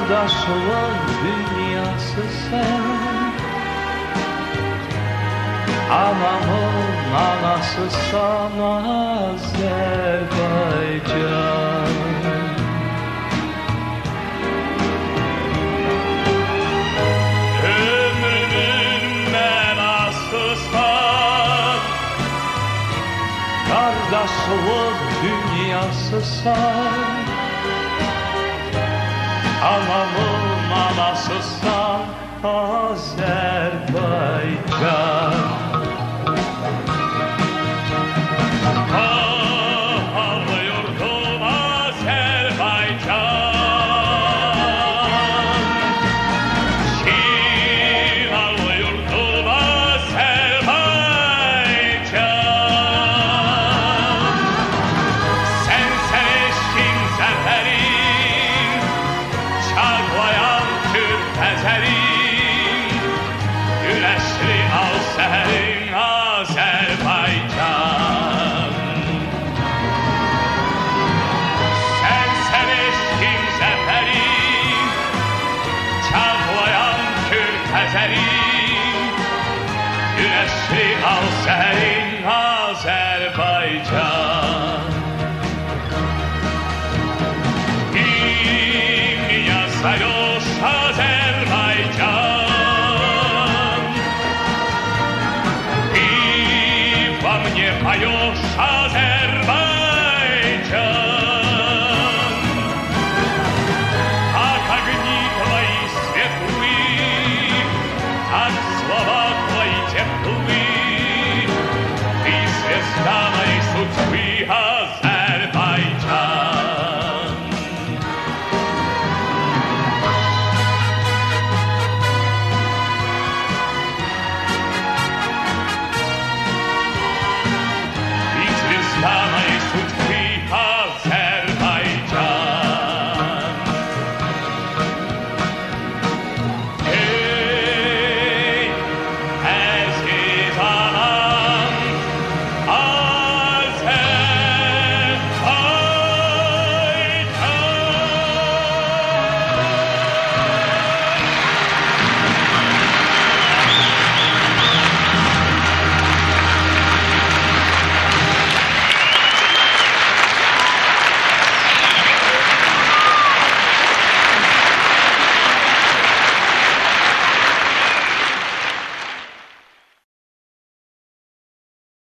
Kardeşliğin dünyası sen, anamın anasısan Azerbaycan. Ömrümün menasısan, kardeşliğin dünyası sen, anamın anasısan Azerbaycan. Pahalı yurdum Azerbaycan, şifalı yurdum Azerbaycan. Sen eşkin zaferin, çağlayan Türk ezerin, güneşli al seherin Azerbaycan. Sen eşkin zaferin, çağlayan Türk ezerin, güneşli al seherin Azerbaycan. İmni yazayos Azerbaycan,